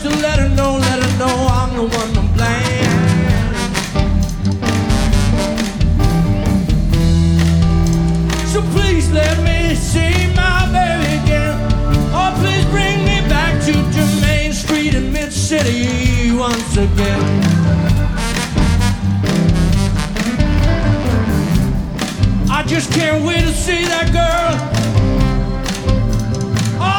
to let her know I'm the one to blame. So please let me see my baby again. Oh, please bring me back to Jermaine Street in Mid-City once again. I just can't wait to see that girl